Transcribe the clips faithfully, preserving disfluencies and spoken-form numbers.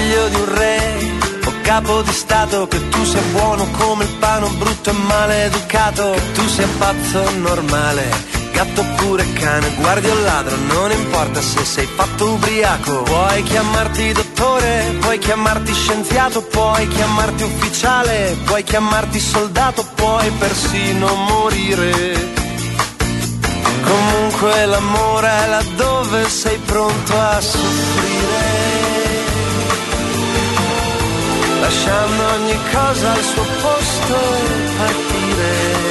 figlio di un re o capo di stato, che tu sia buono come il pane o brutto e maleducato, che tu sia pazzo o normale, gatto oppure cane, guardi o ladro, non importa se sei fatto ubriaco. Puoi chiamarti dottore, puoi chiamarti scienziato, puoi chiamarti ufficiale, puoi chiamarti soldato, puoi persino morire. Comunque l'amore è laddove sei pronto a soffrire, lasciando ogni cosa al suo posto e partire.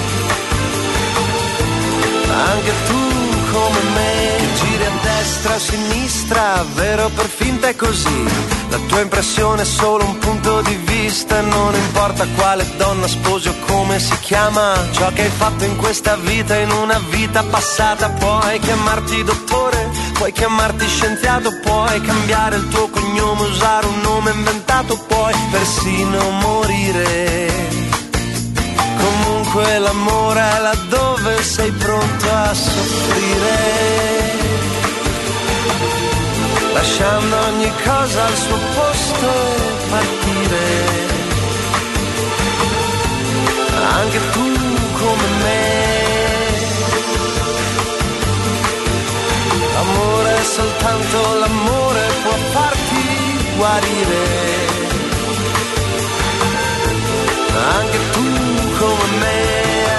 Anche tu come me, giri a destra o a sinistra, vero per finta è così. La tua impressione è solo un punto di vista, non importa quale donna sposi o come si chiama. Ciò che hai fatto in questa vita, in una vita passata. Puoi chiamarti dottore, puoi chiamarti scienziato, puoi cambiare il tuo cognome, usare un nome inventato, puoi persino morire. Comunque l'amore è laddove sei pronto a soffrire, lasciando ogni cosa al suo posto e partire. Anche tu come me. L'amore è soltanto l'amore, può farti guarire. Anche tu come me.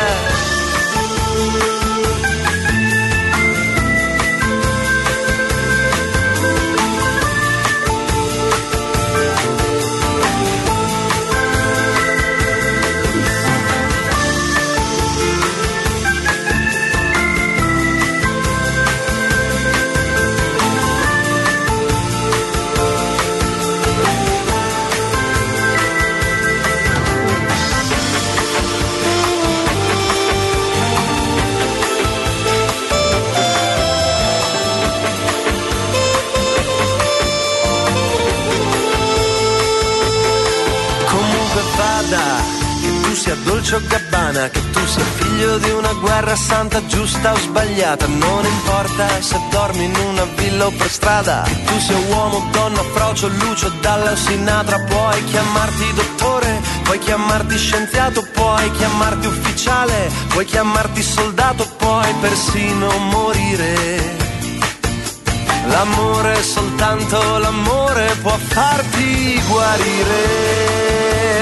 Dolce o Gabbana, che tu sia figlio di una guerra santa, giusta o sbagliata, non importa se dormi in una villa o per strada, che tu sia uomo, donna, frocio, lucio, Dalla o Sinatra, puoi chiamarti dottore, puoi chiamarti scienziato, puoi chiamarti ufficiale, puoi chiamarti soldato, puoi persino morire. L'amore, soltanto l'amore può farti guarire,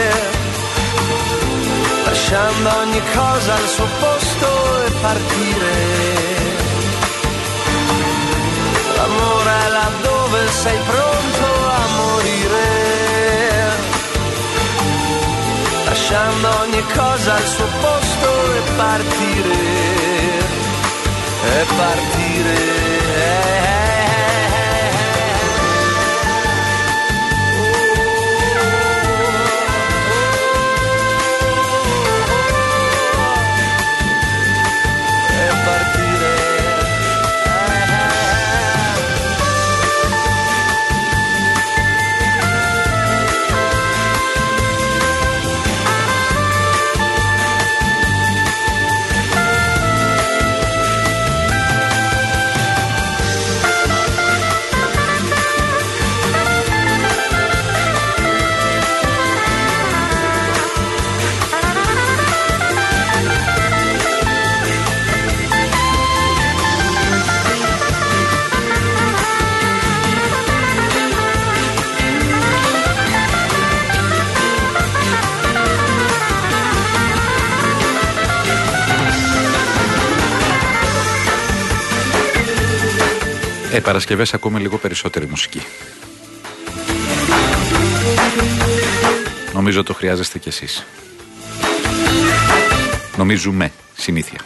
lasciando ogni cosa al suo posto e partire. L'amore è laddove sei pronto a morire, lasciando ogni cosa al suo posto e partire, e partire. Ε, Παρασκευές ακούμε λίγο περισσότερη μουσική. Νομίζω το χρειάζεστε κι εσείς. Νομίζουμε συνήθεια.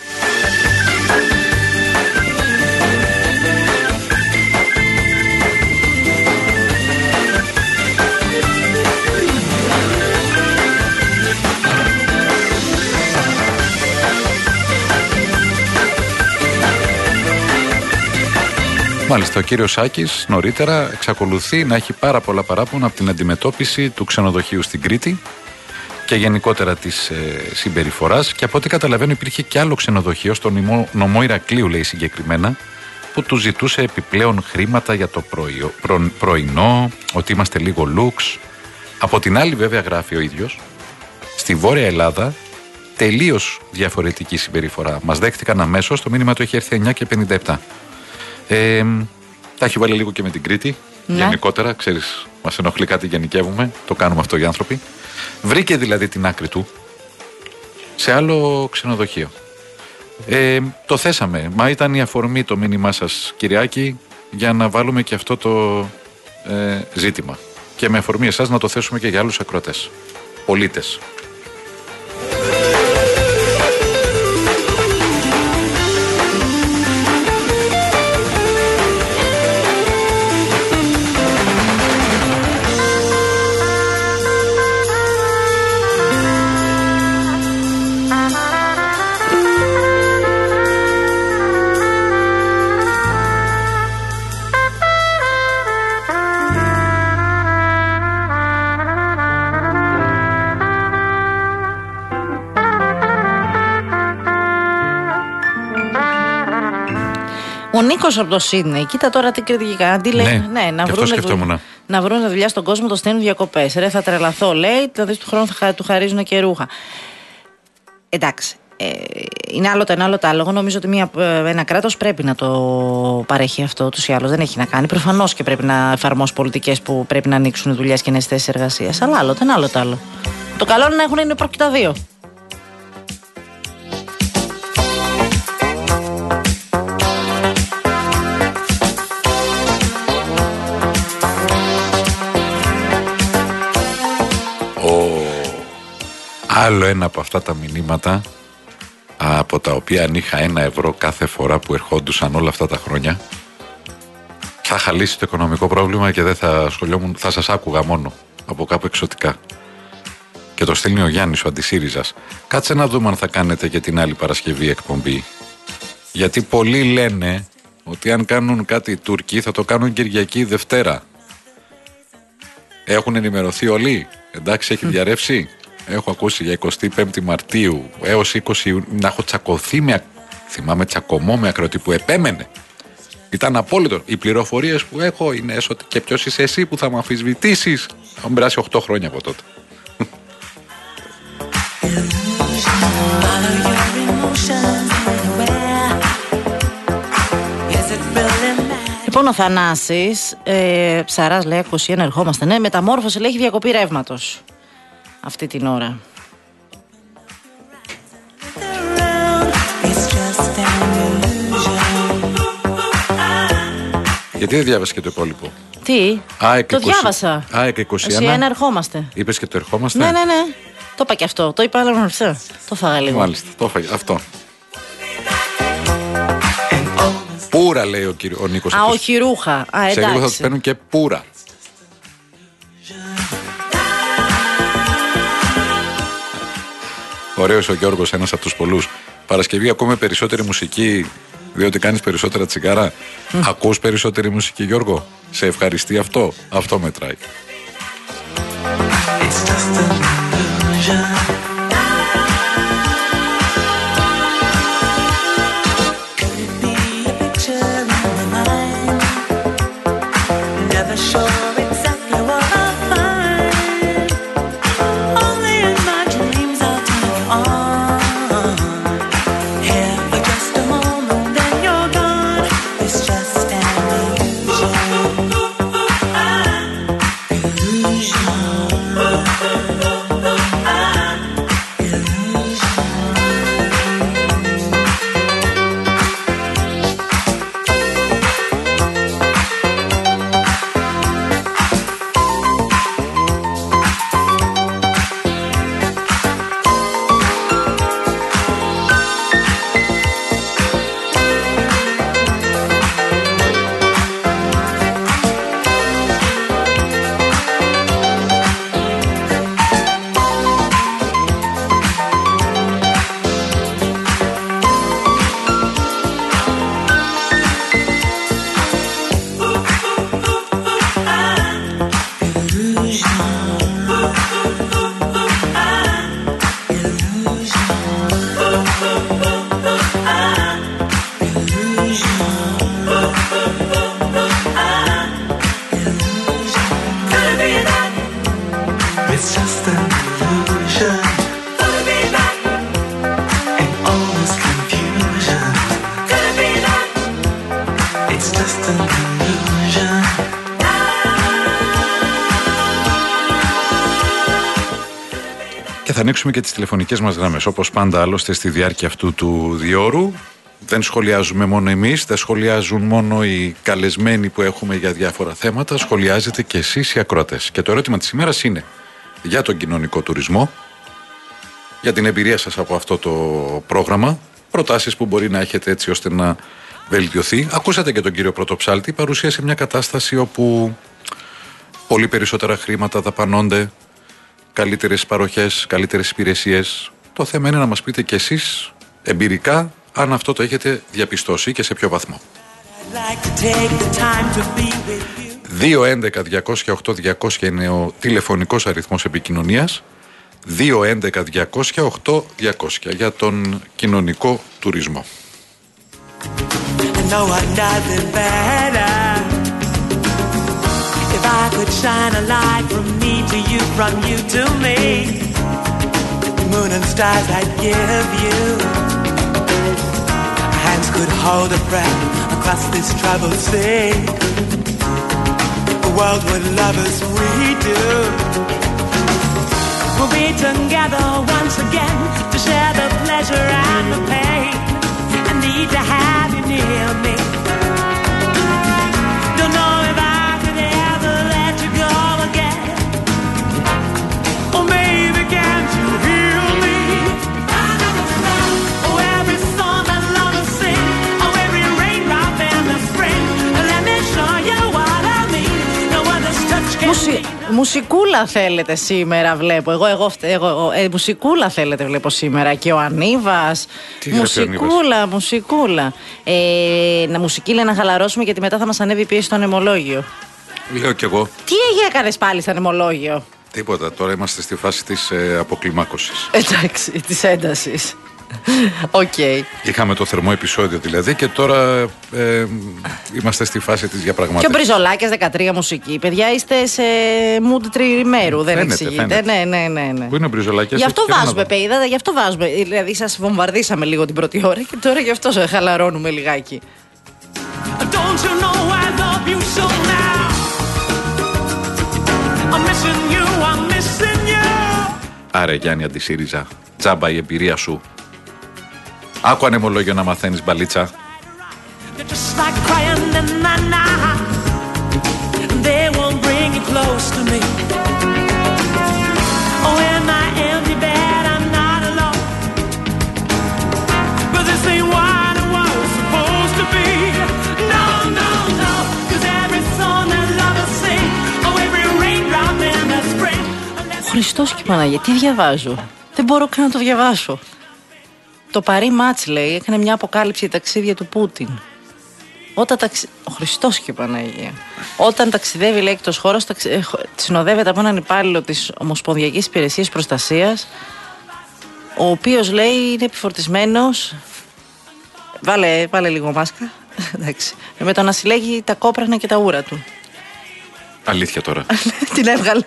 Μάλιστα, ο κύριος Σάκης νωρίτερα εξακολουθεί να έχει πάρα πολλά παράπονα από την αντιμετώπιση του ξενοδοχείου στην Κρήτη και γενικότερα της ε, συμπεριφοράς, και από ό,τι καταλαβαίνω υπήρχε και άλλο ξενοδοχείο στο νομό, νομό Ηρακλείου, λέει συγκεκριμένα, που του ζητούσε επιπλέον χρήματα για το πρωί, προ, πρωινό, ότι είμαστε λίγο λουξ. Από την άλλη, βέβαια, γράφει ο ίδιος, στη Βόρεια Ελλάδα τελείως διαφορετική συμπεριφορά. Μας δέχτηκαν αμέσως, το μήνυμα του έχει έρθει εννιά και πενήντα επτά. Ε, τα έχει βάλει λίγο και με την Κρήτη. Ναι. Γενικότερα, ξέρεις, μας ενοχλεί κάτι, γενικεύουμε. Το κάνουμε αυτό οι άνθρωποι. Βρήκε δηλαδή την άκρη του σε άλλο ξενοδοχείο. Ε, το θέσαμε. Μα ήταν η αφορμή το μήνυμά σας, Κυριάκη, για να βάλουμε και αυτό το ε, ζήτημα. Και με αφορμή εσάς να το θέσουμε και για άλλους ακροατές, πολίτες. Ο Νίκος από το Σίδνεϊ, κοίτα τώρα τι κριτική. Αντί λέει, ναι, ναι, να βρουν δουλειά, να βρουν δουλειά στον κόσμο, το στέλνουν διακοπές. Ρε, θα τρελαθώ, λέει, θα δεις του χρόνου θα του χαρίζουν και ρούχα. Εντάξει. Ε, είναι άλλο το ένα, άλλο το άλλο. Εγώ νομίζω ότι μια, ένα κράτος πρέπει να το παρέχει αυτό ούτως ή άλλως. Δεν έχει να κάνει. Προφανώς και πρέπει να εφαρμόσει πολιτικές που πρέπει να ανοίξουν δουλειές και νέες θέσεις εργασίας. Αλλά άλλο το ένα, άλλο το άλλο. Το καλό είναι να έχουν είναι πρόκειται τα δύο. Άλλο ένα από αυτά τα μηνύματα, από τα οποία αν είχα ένα ευρώ κάθε φορά που ερχόντουσαν όλα αυτά τα χρόνια, θα είχα λύσει το οικονομικό πρόβλημα και δεν θα ασχολιόμουν, θα σας άκουγα μόνο από κάπου εξωτικά. Και το στέλνει ο Γιάννης, ο Αντισύριζας. Κάτσε να δούμε αν θα κάνετε και την άλλη Παρασκευή εκπομπή. Γιατί πολλοί λένε ότι αν κάνουν κάτι οι Τούρκοι θα το κάνουν Κυριακή ή Δευτέρα. Έχουν ενημερωθεί όλοι? Εντάξει, έχει διαρρεύσει? Έχω ακούσει για εικοστή πέμπτη Μαρτίου έως είκοσι Ιουνίου να έχω τσακωθεί με, θυμάμαι, τσακωμό με ακροατή που επέμενε. Ήταν απόλυτο. Οι πληροφορίες που έχω είναι ότι και ποιος είσαι εσύ που θα με αμφισβητήσεις. Έχουν περάσει οκτώ χρόνια από τότε. Λοιπόν, ο Θανάσης ε, Ψαράς λέει είκοσι ένα ερχόμαστε. Ναι, μεταμόρφωση λέει έχει διακοπή ρεύματος αυτή την ώρα. Γιατί δεν διάβασε και το υπόλοιπο? Τι, Α, το διάβασα. Α, είκοσι ένα. είκοσι ένα ερχόμαστε. Είπες και το ερχόμαστε. Ναι, ναι, ναι. Το είπα και αυτό. Το είπα, αλλά το φάγα λίγο. Μάλιστα, το έφαγε. Αυτό. Πούρα, λέει ο, κύριο, ο Νίκος. Α, όχι ρούχα. Α, εντάξει. Σε λίγο θα τους παίρνουν και πούρα. Ωραίος ο Γιώργος, ένας από τους πολλούς. Παρασκευή ακούμε περισσότερη μουσική, διότι κάνεις περισσότερα τσιγάρα. Mm. Ακούς περισσότερη μουσική, Γιώργο? Σε ευχαριστεί αυτό? Αυτό μετράει. It's just an illusion. Could it be that? And all this confusion. Could it be that? It's just an illusion. Και θα ανοίξουμε και τις τηλεφωνικές μας γραμμές. Όπως πάντα άλλωστε στη διάρκεια αυτού του διώρου. Δεν σχολιάζουμε μόνο εμείς, δεν σχολιάζουν μόνο οι καλεσμένοι που έχουμε για διάφορα θέματα, σχολιάζετε και εσείς οι ακροατές. Και το ερώτημα της ημέρας είναι για τον κοινωνικό τουρισμό, για την εμπειρία σας από αυτό το πρόγραμμα, προτάσεις που μπορεί να έχετε έτσι ώστε να βελτιωθεί. Ακούσατε και τον κύριο Πρωτοψάλτη, παρουσίασε μια κατάσταση όπου πολύ περισσότερα χρήματα δαπανώνται, καλύτερες παροχές, καλύτερες υπηρεσίες. Το θέμα είναι να μας πείτε κι εσείς εμπειρικά αν αυτό το έχετε διαπιστώσει και σε ποιο βαθμό. δύο έντεκα διακόσια οκτώ διακόσια είναι ο τηλεφωνικός αριθμός επικοινωνίας. δύο έντεκα διακόσια οκτώ διακόσια για τον κοινωνικό τουρισμό. Hands could hold a breath across this troubled sea. A world with lovers we do. We'll be together once again to share the pleasure and the pain. I need to have you near me. Don't know if I could ever let you go again. Or maybe can't you hear me? Μουσι... Μουσικούλα θέλετε σήμερα, βλέπω. Εγώ, εγώ, εγώ, εγώ ε, μουσικούλα θέλετε, βλέπω σήμερα. Και ο Ανίβας. Μουσικούλα, Ανίβας. Μουσικούλα. Ε, να μουσική λέει να χαλαρώσουμε, γιατί μετά θα μας ανέβει η πίεση στο ανεμολόγιο. Λέω κι εγώ. Τι έκανες πάλι στο ανεμολόγιο? Τίποτα. Τώρα είμαστε στη φάση της ε, αποκλιμάκωσης. Εντάξει, της έντασης. Οκ. Okay. Είχαμε το θερμό επεισόδιο δηλαδή και τώρα ε, είμαστε στη φάση της διαπραγμάτευσης. Και ο Μπριζολάκης δεκατρία μουσική. Παιδιά, είστε σε mood τριημέρου, δεν φαίνεται, εξηγείτε. Φαίνεται. Ναι, ναι, ναι, ναι. Πού είναι ο Μπριζολάκης? Γι' αυτό βάζουμε, παιδίδα, γι' αυτό βάζουμε. Δηλαδή, σας βομβαρδίσαμε λίγο την πρώτη ώρα και τώρα γι' αυτό σε χαλαρώνουμε λιγάκι. Άρα Γιάννη αντισύριζα, τζάμπα η εμπειρία σου. Άκου ανεμολόγιο να μαθαίνεις μπαλίτσα. Χριστός και Παναγία, τι διαβάζω? Δεν μπορώ καν να το διαβάσω. Το Παρί Μάτς, λέει, έκανε μια αποκάλυψη για ταξίδια του Πούτιν. Όταν ταξι... Ο Χριστός και Παναγία. Όταν ταξιδεύει, λέει, εκτός χώρας, ταξι... συνοδεύεται από έναν υπάλληλο της Ομοσπονδιακής Υπηρεσίας Προστασίας, ο οποίος, λέει, είναι επιφορτισμένος. Βάλε, βάλε λίγο μάσκα. Εντάξει. Με το να συλλέγει τα κόπρανα και τα ούρα του. Αλήθεια τώρα. Την έβγαλε.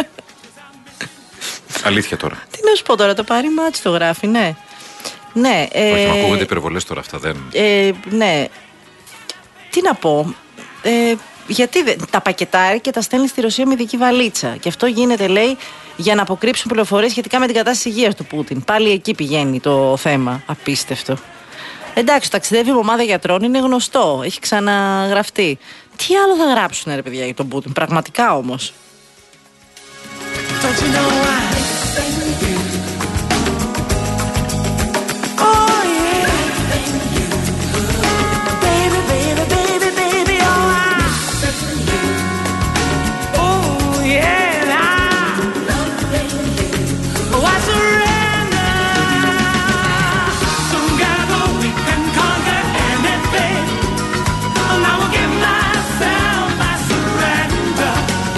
Αλήθεια τώρα. Τι να σου πω τώρα, το Παρί Μάτς το γράφει, ναι. Ναι. Ε, Όχι, μα ακούγονται υπερβολές τώρα αυτά, δεν. Ε, ναι. Τι να πω. Ε, γιατί δεν, τα πακετάρει και τα στέλνει στη Ρωσία με ειδική βαλίτσα. Και αυτό γίνεται, λέει, για να αποκρύψουν πληροφορίες σχετικά με την κατάσταση υγείας του Πούτιν. Πάλι εκεί πηγαίνει το θέμα. Απίστευτο. Εντάξει, ταξιδεύει με ομάδα γιατρών, είναι γνωστό. Έχει ξαναγραφτεί. Τι άλλο θα γράψουν, ρε παιδιά, για τον Πούτιν? Πραγματικά όμως. Don't you know I thank you? Oh yeah, thank you, baby, baby, baby, baby, oh I thank you. Oh yeah, I thank you. Oh I surrender. Together we can conquer anything. And I will give myself, I surrender.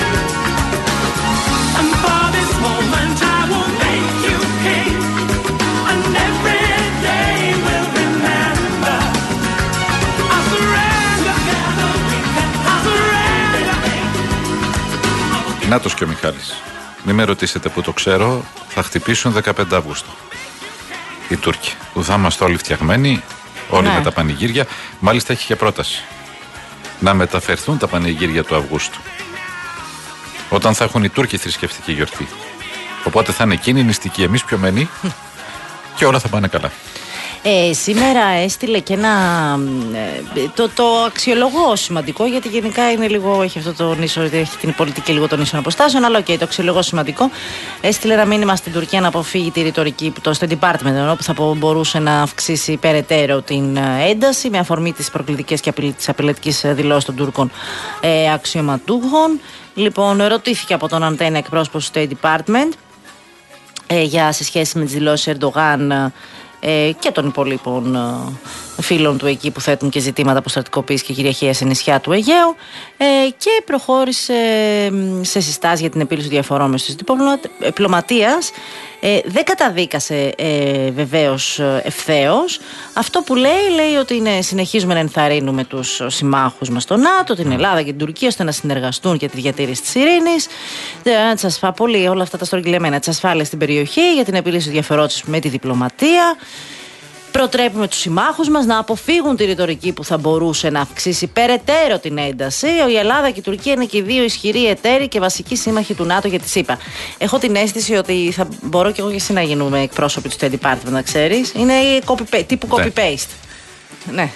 And for this moment I will make you king. And every day we'll remember. I surrender. I surrender. Νάτος και ο Μιχάλης. μην με ρωτήσετε που το ξέρω, θα χτυπήσουν δεκαπέντε Αυγούστου. Οι Τούρκοι, που θα είμαστε όλοι φτιαγμένοι, όλοι ναι. με τα πανηγύρια. Μάλιστα έχει και πρόταση να μεταφερθούν τα πανηγύρια του Αυγούστου, όταν θα έχουν οι Τούρκοι θρησκευτική γιορτή. Οπότε θα είναι εκείνοι νηστικοί, εμείς πιωμένοι και όλα θα πάνε καλά. Ε, σήμερα έστειλε και ένα. Ε, το, το αξιολογώ σημαντικό, γιατί γενικά είναι λίγο. Έχει αυτό το νήσο, έχει την πολιτική λίγο των ίσων αποστάσεων. Αλλά οκ, okay, το αξιολογώ σημαντικό. Έστειλε ένα μήνυμα στην Τουρκία να αποφύγει τη ρητορική το State Department, όπου θα μπορούσε να αυξήσει περαιτέρω την ένταση με αφορμή τις προκλητικές και τις απειλητικές δηλώσεις των Τούρκων ε, αξιωματούχων. Λοιπόν, ρωτήθηκε από τον Αντένα εκπρόσωπος του State Department ε, για σε σχέση με τις δηλώσεις Ερντογάν Ε, και των υπολείπων ε, φίλων του εκεί που θέτουν και ζητήματα αποστρατικοποίησης και κυριαρχίας σε νησιά του Αιγαίου, ε, και προχώρησε ε, σε συστάσεις για την επίλυση διαφορών μέσω της διπλωματίας. Ε, δεν καταδίκασε ε, βεβαίως ευθέως. Αυτό που λέει, λέει ότι είναι, συνεχίζουμε να ενθαρρύνουμε τους συμμάχους μας στο ΝΑΤΟ, την Ελλάδα και την Τουρκία, ώστε να συνεργαστούν για τη διατήρηση της ειρήνης, να τις ασφα... πολύ όλα αυτά τα στρογγυλεμένα, της ασφάλειας στην περιοχή, για την επίλυση διαφορών με τη διπλωματία. Προτρέπουμε τους συμμάχους μας να αποφύγουν τη ρητορική που θα μπορούσε να αυξήσει περαιτέρω την ένταση. Η Ελλάδα και η Τουρκία είναι και οι δύο ισχυροί εταίροι και βασικοί σύμμαχοι του ΝΑΤΟ για τη ΣΥΠΑ. Έχω την αίσθηση ότι θα μπορώ και εγώ και εσύ να γίνουμε εκπρόσωποι του State Department, να ξέρεις. Είναι copy, τύπου copy-paste. Ναι.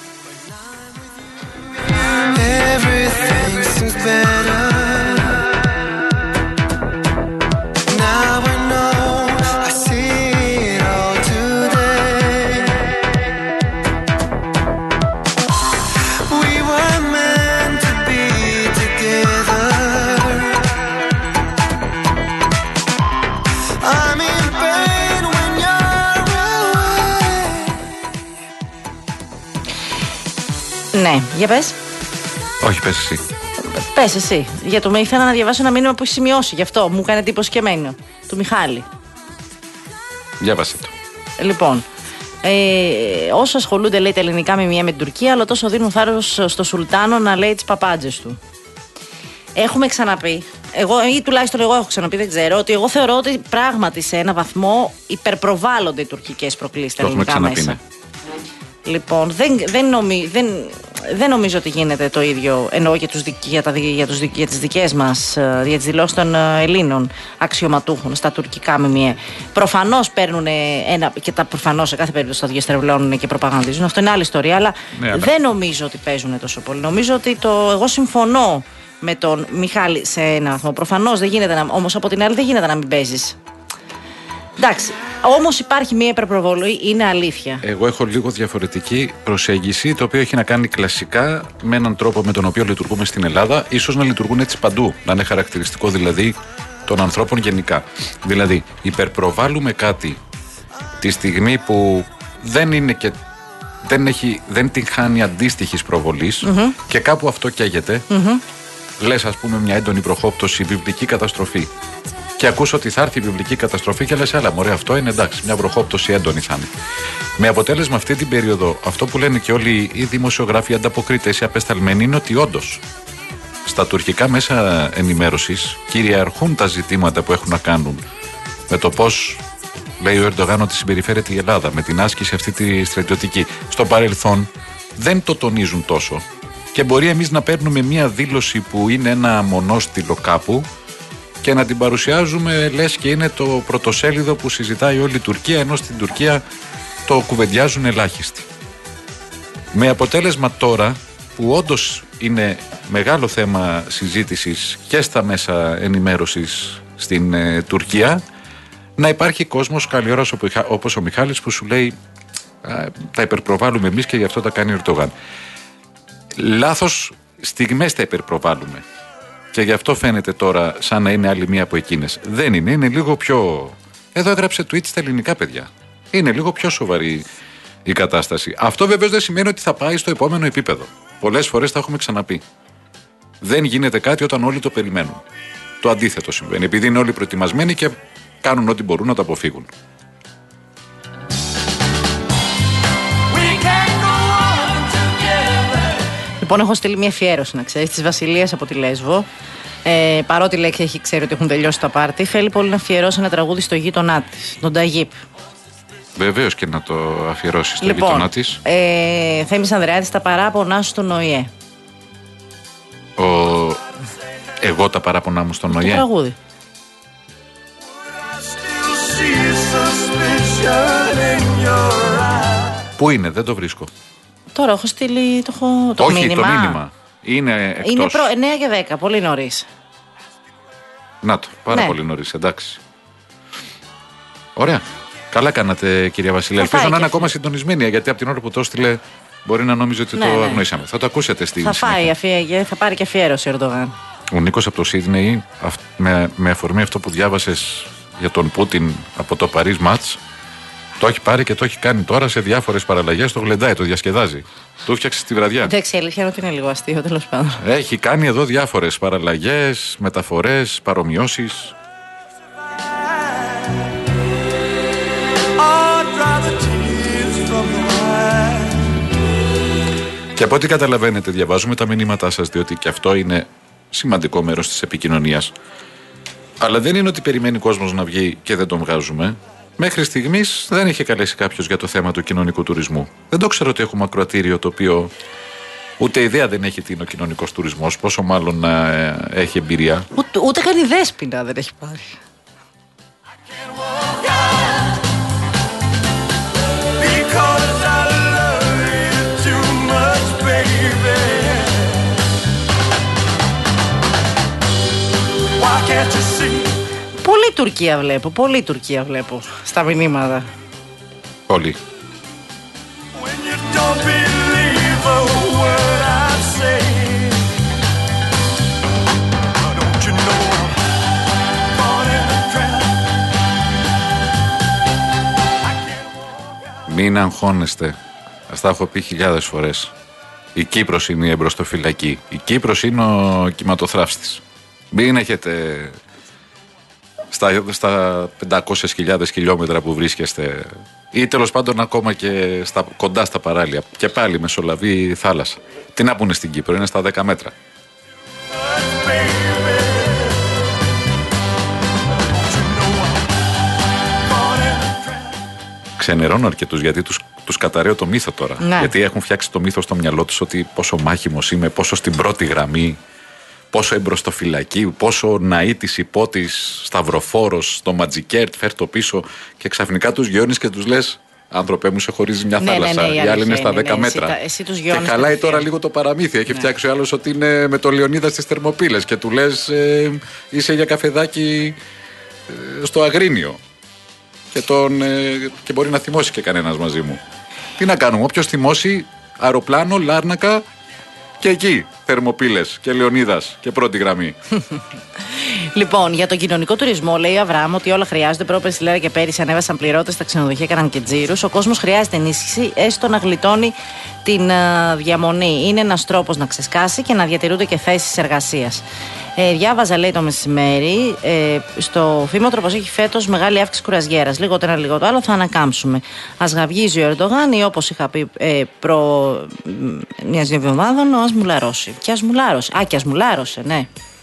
Ναι, για πες. Όχι, πες εσύ. Πες εσύ. Για το με ήθελα να διαβάσω ένα μήνυμα που έχει σημειώσει, γι' αυτό μου έκανε εντύπωση και εμένα. Του Μιχάλη. Διάβασε το. Λοιπόν, ε, όσο ασχολούνται, λέει, τα ελληνικά μημία με την Τουρκία, αλλά τόσο δίνουν θάρρος στο Σουλτάνο να λέει τις παπάντζες του. Έχουμε ξαναπεί, εγώ, ή τουλάχιστον εγώ έχω ξαναπεί, δεν ξέρω, ότι εγώ θεωρώ ότι πράγματι σε ένα βαθμό υπερπροβάλλονται οι τουρκικές προκλήσεις στα ελληνικά μέσα. Ναι. Λοιπόν, δεν, δεν, νομι, δεν, δεν νομίζω ότι γίνεται το ίδιο, εννοώ για, τους, για, τα, για, τους, για τις δικές μας, για τις δηλώσεις των Ελλήνων αξιωματούχων στα τουρκικά ΜΜΕ. Προφανώς παίρνουν ένα, και τα προφανώς σε κάθε περίπτωση τα διαστρεβλώνουν και προπαγανδίζουν, αυτό είναι άλλη ιστορία, αλλά ναι, αλλά... δεν νομίζω ότι παίζουν τόσο πολύ. Νομίζω ότι το, εγώ συμφωνώ με τον Μιχάλη σε ένα βαθμό. Προφανώς δεν γίνεται να, όμως από την άλλη δεν γίνεται να μην παίζεις. Εντάξει, όμως υπάρχει μια υπερπροβολή, είναι αλήθεια. Εγώ έχω λίγο διαφορετική προσέγγιση, το οποίο έχει να κάνει κλασικά με έναν τρόπο με τον οποίο λειτουργούμε στην Ελλάδα, ίσως να λειτουργούν έτσι παντού, να είναι χαρακτηριστικό δηλαδή των ανθρώπων γενικά. Δηλαδή, υπερπροβάλλουμε κάτι τη στιγμή που δεν είναι και δεν, έχει, δεν την χάνει αντίστοιχης προβολής, mm-hmm. και κάπου αυτό καίγεται. Mm-hmm. Λες, ας πούμε, μια έντονη προχόπτωση, βιβλική καταστροφή. Και ακούς ότι θα έρθει η βιβλική καταστροφή και λες, έλα μωρέ, αυτό είναι εντάξει, μια βροχόπτωση έντονη θα είναι. Με αποτέλεσμα αυτή την περίοδο, αυτό που λένε και όλοι οι δημοσιογράφοι, οι ανταποκρίτες, οι απεσταλμένοι, είναι ότι όντως στα τουρκικά μέσα ενημέρωσης κυριαρχούν τα ζητήματα που έχουν να κάνουν με το πώς λέει ο Ερντογάν ότι συμπεριφέρεται η Ελλάδα, με την άσκηση αυτή τη στρατιωτική. Στο παρελθόν δεν το τονίζουν τόσο. Και μπορεί εμείς να παίρνουμε μια δήλωση που είναι ένα μονόστιλο κάπου και να την παρουσιάζουμε λες και είναι το πρωτοσέλιδο που συζητάει όλη η Τουρκία, ενώ στην Τουρκία το κουβεντιάζουν ελάχιστοι. Με αποτέλεσμα τώρα, που όντως είναι μεγάλο θέμα συζήτησης και στα μέσα ενημέρωσης στην ε, Τουρκία, να υπάρχει κόσμος καλή ώρα όπως ο Μιχάλης που σου λέει α, τα υπερπροβάλλουμε εμείς και γι' αυτό τα κάνει ο Ερντογάν. Λάθος στιγμές τα υπερπροβάλλουμε. Και γι' αυτό φαίνεται τώρα σαν να είναι άλλη μία από εκείνες. Δεν είναι, είναι λίγο πιο... Εδώ έγραψε tweet στα ελληνικά, παιδιά. Είναι λίγο πιο σοβαρή η κατάσταση. Αυτό βεβαίως δεν σημαίνει ότι θα πάει στο επόμενο επίπεδο. Πολλές φορές τα έχουμε ξαναπεί. Δεν γίνεται κάτι όταν όλοι το περιμένουν. Το αντίθετο συμβαίνει, επειδή είναι όλοι προετοιμασμένοι και κάνουν ό,τι μπορούν να το αποφύγουν. Λοιπόν, έχω στείλει μια αφιέρωση, να ξέρεις, της Βασιλείας από τη Λέσβο. Ε, παρότι λέει και έχει ξέρει ότι έχουν τελειώσει τα πάρτι, θέλει πολύ να αφιερώσει ένα τραγούδι στο γείτονά της, τον Ταγίπ. Βεβαίως και να το αφιερώσει στο λοιπόν, γείτονά της. Ε, Θέμης Ανδρεάδης, τα παράπονά σου στον ΟΗΕ. Ο... Εγώ τα παράπονά μου στον ΟΗΕ. Το τραγούδι. Πού είναι, δεν το βρίσκω. Τώρα έχω στείλει το, έχω, το Όχι, μήνυμα. το μήνυμα. Είναι εκτός. Είναι προ εννιά και δέκα, πολύ νωρίς. Να το, πάρα ναι. πολύ νωρίς, εντάξει. Ωραία. Καλά κάνατε, κυρία Βασιλεία. Ελπίζω να είναι ακόμα συντονισμένη, γιατί από την ώρα που το έστειλε μπορεί να νόμιζε ότι ναι, το ναι. αγνοήσαμε. Θα το ακούσετε στη θα συνέχεια. Φάει, θα πάρει και αφιέρωση ο Ερντογάν. Ο Νίκος από το Σίδνεϊ, με, με αφορμή αυτό που διάβασες για τον Πούτιν από το Παρίς Μάτς, το έχει πάρει και το έχει κάνει τώρα σε διάφορες παραλλαγές. Το γλεντάει, το διασκεδάζει. Το φτιάξει τη βραδιά. Εντάξει, η αλήθεια είναι ότι είναι λίγο αστείο, τέλος πάντων. Έχει κάνει εδώ διάφορες παραλλαγές, μεταφορές, παρομοιώσεις. Και από ό,τι καταλαβαίνετε, διαβάζουμε τα μηνύματά σας, διότι και αυτό είναι σημαντικό μέρος της επικοινωνίας. Αλλά δεν είναι ότι περιμένει ο κόσμος να βγει και δεν τον βγάζουμε. Μέχρι στιγμής δεν είχε καλέσει κάποιος για το θέμα του κοινωνικού τουρισμού. Δεν το ξέρω ότι έχουμε ακροατήριο το οποίο ούτε ιδέα δεν έχει τι είναι ο κοινωνικός τουρισμός, πόσο μάλλον να ε, έχει εμπειρία. Ούτε, ούτε καν η Δέσποινα δεν έχει πάρει. Πολύ Τουρκία βλέπω, πολύ Τουρκία βλέπω στα μηνύματα. Πολύ. Μην αγχώνεστε. Ας τα έχω πει χιλιάδες φορές. Η Κύπρος είναι η εμπροστοφυλακή. Η Κύπρος είναι ο κυματοθράφστης. Μην έχετε στα, στα πεντακόσιες χιλιάδες χιλιόμετρα που βρίσκεστε ή τέλος πάντων ακόμα και στα, κοντά στα παράλια και πάλι μεσολαβεί η θάλασσα. Τι να πούνε στην Κύπρο, είναι στα δέκα μέτρα. Ξενερώνω αρκετούς γιατί τους, τους καταραίω το μύθο τώρα. Ναι. Γιατί έχουν φτιάξει το μύθο στο μυαλό τους ότι πόσο μάχημος είμαι, πόσο στην πρώτη γραμμή, πόσο εμπροστοφυλακή, πόσο ναΐτης υπότης, σταυροφόρος, στο Ματζικέρτ, φέρ το πίσω και ξαφνικά τους γιώνεις και τους λες άνθρωπε μου σε χωρίζει μια ναι, θάλασσα, ναι, ναι, οι άλλοι είναι στα ναι, δέκα ναι, μέτρα. εσύ, εσύ τους και χαλάει τώρα λίγο το παραμύθι. Έχει ναι. φτιάξει ο άλλος ότι είναι με το Λεωνίδα στις Θερμοπύλες και του λες ε, είσαι για καφεδάκι ε, στο Αγρίνιο. Και, τον, ε, και μπορεί να θυμώσει και κανένας μαζί μου. Τι να κάνουμε, όποιος θυμώσει αεροπλάνο, Λάρνακα και εκεί Θερμοπύλες και Λεωνίδας και πρώτη γραμμή. Λοιπόν, για τον κοινωνικό τουρισμό λέει ο Αβραάμ ότι όλα χρειάζονται. Πρόπερση λέρα και πέρυσι ανέβασαν πληρώτες στα ξενοδοχεία, έκαναν και τζίρους. Ο κόσμος χρειάζεται ενίσχυση, έστω να γλιτώνει την uh, διαμονή. Είναι ένας τρόπος να ξεσκάσει και να διατηρούνται και θέσεις εργασίας. Ε, διάβαζα, λέει, το μεσημέρι ε, στο Φήμοτρο πως έχει φέτος μεγάλη αύξηση κουρασγέρας. Λίγο το ένα, λίγο το άλλο θα ανακάμψουμε. Ας γαυγίζει ο Ερντογάν ή όπως είχα πει ε, προ μιας δύο εβδομάδων, ας μουλαρώσει. Και ας μουλάρωσε. Α, και ας μουλάρωσε, ναι.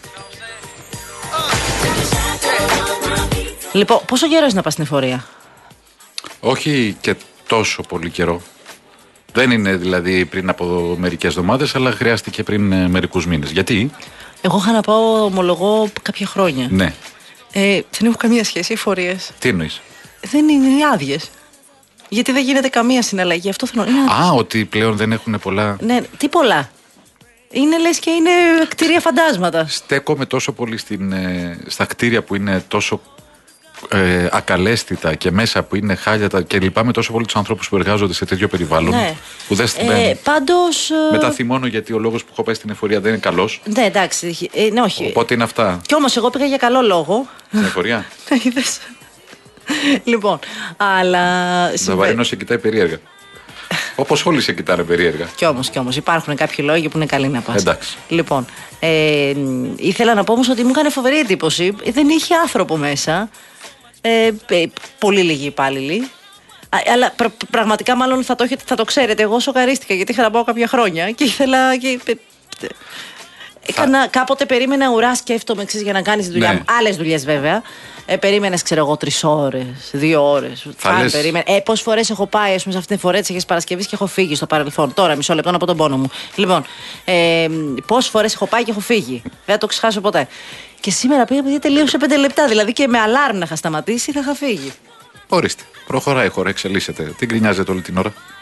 Λοιπόν, πόσο καιρό είναι να πας στην εφορία? Όχι και τόσο πολύ καιρό. Δεν είναι δηλαδή πριν από μερικές εβδομάδες, αλλά χρειάστηκε πριν ε, μερικούς μήνες. Γιατί? Εγώ είχα να πάω, ομολογώ, κάποια χρόνια. Ναι. Ε, δεν έχω καμία σχέση, εφορίες. Τι εννοείς? Δεν είναι οι άδειες. Γιατί δεν γίνεται καμία συναλλαγή. Αυτό θέλω. Είναι... Α, ότι πλέον δεν έχουν πολλά. Ναι, τι πολλά. Είναι λες και είναι κτίρια φαντάσματα. Στέκομαι τόσο πολύ στην, ε, στα κτίρια που είναι τόσο ε, ακαλέσθητα και μέσα που είναι χάλια και λυπάμαι τόσο πολύ τους ανθρώπους που εργάζονται σε τέτοιο περιβάλλον. Ναι. Που δεν ε, πάντως, μετά θυμώνω γιατί ο λόγος που έχω πάει στην εφορία δεν είναι καλός. Ναι, εντάξει. Ε, ναι, όχι. Οπότε είναι αυτά. Κι όμως εγώ πήγα για καλό λόγο. Στην εφορία. Ναι, είδες. Λοιπόν, αλλά. Ναβαρίνο σε κοιτάει περίεργα. Όπως όλοι σε κοιτάνε περίεργα. Κι όμως, κι όμως υπάρχουν κάποιοι λόγοι που είναι καλοί να πας. Εντάξει. Λοιπόν, ε, ήθελα να πω όμως ότι μου έκανε φοβερή εντύπωση. Δεν είχε άνθρωπο μέσα. Ε, ε, πολύ λίγοι υπάλληλοι. Α, αλλά πρα, πραγματικά μάλλον θα το, έχετε, θα το ξέρετε. Εγώ σοκαρίστηκα γιατί είχα να πάω κάποια χρόνια και ήθελα. Και, ε, Έκανα, θα... Κάποτε περίμενα ουρά, σκέφτομαι εξής για να κάνεις τη δουλειά ναι. μου. Άλλες δουλειές βέβαια. Ε, περίμενες, ξέρω εγώ, τρεις ώρες, δύο ώρες. Λες... Ε, πόσες φορές έχω πάει, ας πούμε, σε αυτήν την φορά της Παρασκευής και έχω φύγει στο παρελθόν. Τώρα, μισό λεπτό από τον πόνο μου. Λοιπόν, ε, πόσες φορές έχω πάει και έχω φύγει. Δεν το ξεχάσω ποτέ. Και σήμερα πήγα, επειδή τελείωσε πέντε λεπτά. Δηλαδή και με αλάρμ να είχα σταματήσει, θα είχα φύγει. Ορίστε. Προχωράει η χώρα, εξελίσσεται. Τι γκρινιάζετε όλη την ώρα.